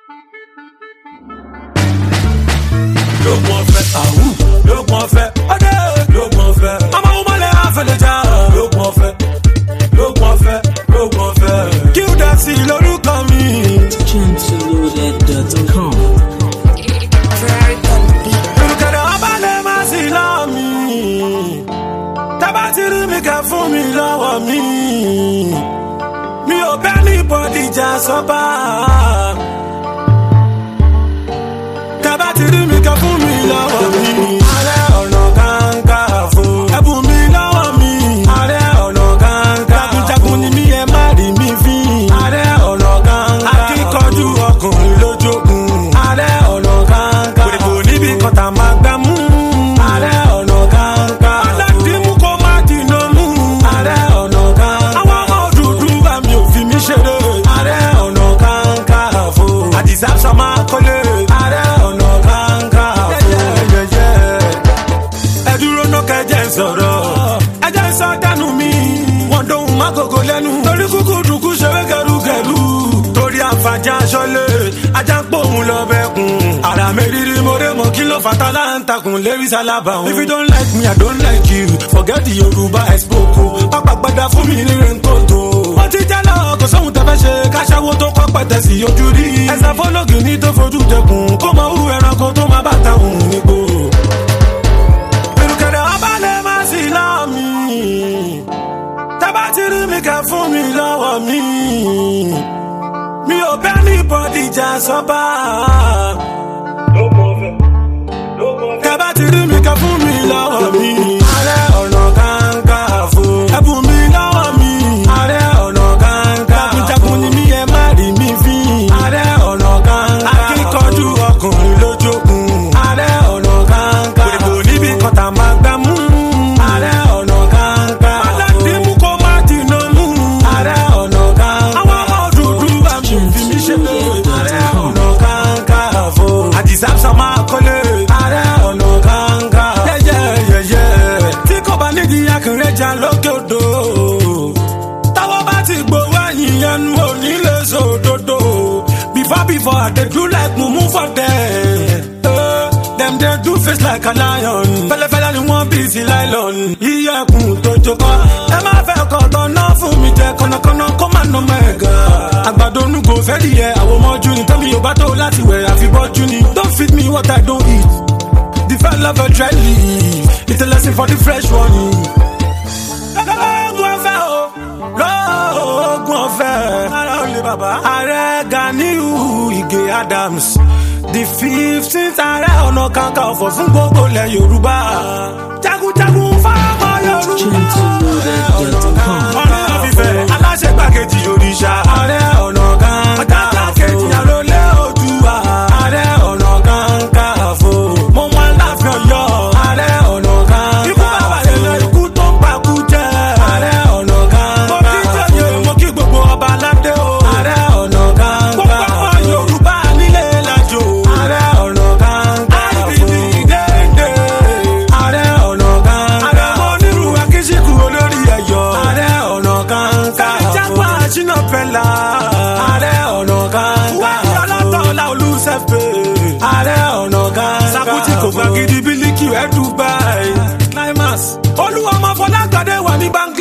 Lóògùn ọ̀fẹ́, lóògùn ọ̀fẹ́, ọdẹ lóògùn ọ̀fẹ́. Ọmọ wọn lè àfẹlẹjà. Lóògùn ọ̀fẹ́, lóògùn ọ̀fẹ́, lóògùn ọ̀fẹ́. Kí ó dá sí lórúkọ mi. Gentleloaded.com. Olùkẹ́dẹ̀ ọba lè má sí lọ́wọ́ mi. Tábà ti rí mi kẹ́ fún mi lọ́wọ́ mi. Mi ò bẹ́ ní bọ́dì jà sọ́ba. Tábà ti rí mi kẹ́ fún mi lọ́wọ́ mi. Ààrẹ ọ̀nà kakanfò. Ẹ̀bùn mi lọ́wọ́ mi. Ààrẹ ọ̀nà kakanfò. Jagunjagun ni mí ẹ má rí mi fín. Ààrẹ ọ̀nà kakanfò. Akíkanjú ọkùnrin lójókun. Ààrẹ ọ̀nà kakanfò. Òdìbò níbi kan tá máa gbá mú. Ààrẹ ọ̀nà kakanfò. Aládìmú kó má dìnnà mú. Ààrẹ ọ̀nà kakanfò. Àwọn ọmọ dúdú bá mi ò fi mí ṣeré. Ààrẹ ọ̀nà kakanfò. Àdìsá sọ máa kọ́lé. Ààrẹ ọ̀nà kakanfò. Ẹ dúró náà kẹjẹ sọ̀rọ̀. Ẹjẹ sọ dánú mi. Wọ́n dóhùn má gògó lẹ́nu. Torí kúkú dùnkú ṣeré kẹrùkẹrù. Torí àǹfààní aṣọ́lé. Ajá ń pòun lọ bẹ́kùn. Àrà mi rírí mo ré mọ kí ló fata láǹtakùn lérí sálábà òun. If you don't like me, I don't like you. Forget the Yorùbá ẹ̀sìpòkò. Pápá gbadá fún mi ní rẹ̀ńkòtò. Wọ́n ti jẹ́ lọ kò sóhun tẹ́fẹ́ ṣe. Káṣáwó tó kọ́ pẹ̀tẹ́ sí ojú rí. Ẹ̀sà fọ́lọ́gì ní tó fojú jẹkùn. Kó mọ hú ẹranko tó má bàtà òun nígbò. Olùkẹ́dẹ̀ ọba lè má sí lọ́wọ́ mi. Tábà ti rí mi kẹ́ fún mi lọ́wọ́ mi. Mi ò bẹ́ ní bọ́dì jà sọ́ba. Tábà ti rí mi kẹ́ fún mi lọ́wọ́ mi. Ààrẹ ọ̀nà kakanfò. Ẹ̀bùn mi lọ́wọ́ mi. Ààrẹ ọ̀nà kakanfò. Jagunjagun ni mí ẹ má rí mi fín. Ààrẹ ọ̀nà kakanfò. Akíkanjú ọkùnrin lójókun. Ààrẹ ọ̀nà kakanfò. Òdìbò níbi kan tá máa gbá mú. Ààrẹ ọ̀nà kakanfò. Aládìmú kó má dìnnà mú. Ààrẹ ọ̀nà kakanfò. Àwọn ọmọ dúdú bá mi ò fi mí ṣeré. Ààrẹ ọ̀nà kakanfò. Àdìsá sọ máa kọ́lé. Ààrẹ ọ̀nà kakanfò. Yẹ́yẹ́. Tí kò bá nídìí akínrẹ́jà lókè odò. Táwọn bá ti gbowó ẹ̀yìn ẹnu òní lè sòdodo. Before I dey do like mumu for them. Them they do face like a lion. Fẹ́lẹ́fẹ́lẹ́ ni wọ́n bí ti nylon. Iyẹ̀kùn tó jókòó. Ẹ má fẹ́ kọ̀tọ̀ náà fún mi jẹ kọ̀nàkọ̀nà kó má nà mọ́ ẹ̀gà. Àgbàdo onúgo fẹ́ di ẹ̀ àwọn ọmọjú ni. Tẹ́mi yóò bá tó láti wẹ̀ àfibọ́jú ni. Don't feed me what I don't eat. The fella of a dry leaf. It's a lesson for the fresh one. Lóògùn ọ̀fẹ́ o. Lóògùn ọ̀fẹ́. Ara ò lè bàbá. Ààrẹ Ganiu Ige Adams. The 15th Ààrẹ Ọ̀nà Kakanfò fún gbogbo ilẹ̀ Yorùbá. Jagunjagun fáwọn Yorùbá. Gentleloaded.com. Ọ̀nà àfífẹ́ aláṣẹ gbàkejì òrìṣà. Ààrẹ Ọ̀nà Kakanfò. Kejì àrólé Oòduà. Ààrẹ Ọ̀nà Kakanfò. Mo mọ aláàfin Ọ̀yọ́. Ààrẹ Ọ̀nà Kakanfò. Ikú bàbá yẹlẹ ikú tó ń pakú jẹ. Ààrẹ Ọ̀nà Kakanfò. Mo kí jẹ́yẹ mo kí gbogbo ọba aládé o. Ààrẹ Ọ̀nà Kakanfò. Gbogbo ọmọ Yorùbá nílé lájò. Ààrẹ Ọ̀nà Kakanfò. IBD dédé. Ààrẹ Ọ̀nà Kakanfò. Ààrẹ onírú akíṣíkù olórí ẹ̀yọ́. Ààrẹ Ọ̀nà Kakanfò. Jágbá Ṣínà Pẹ́lá. Ààrẹ Ọ̀nà Kakanfò. Wẹ́ẹ̀dì Ọlátọ́lá Olúṣẹ́fẹ̀. Ààrẹ Ọ̀nà Kakanfò. Sàkútì kò fagidi bílíkì ẹ̀ Dubai. Climax. Olúwa ọmọ Fọlágbadé wà ní báńkì.